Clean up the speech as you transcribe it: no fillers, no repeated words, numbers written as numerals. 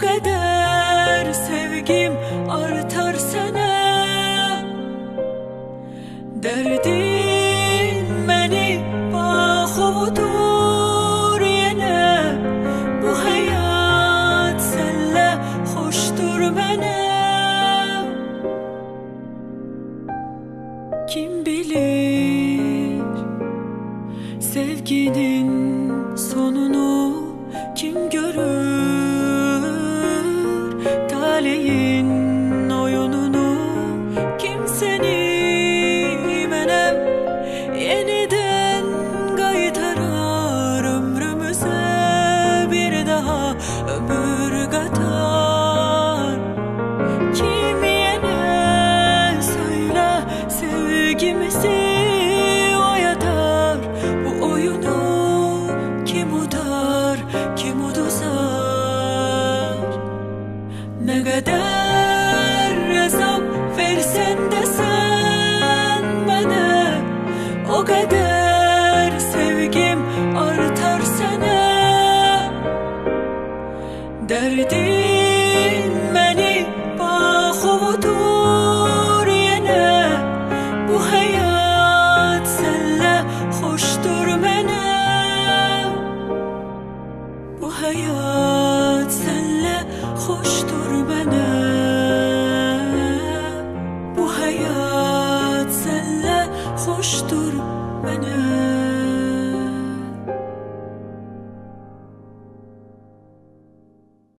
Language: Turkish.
kadar sevgim artar sana. Derdin beni bağıvdur yine. Bu hayat senle hoştur bana. Kim bilir sevginin sonunu, kim görür taleyin oyununu? Kim seni menem yeniden kaytarar ömrümüze, bir daha ömür katar? Kim yine söyle sevgimizi oyatar? Bu oyunu kim udar, kim uduzar? Ne kadar azap versen de sen bana, o kadar sevgim artar sana. Derdim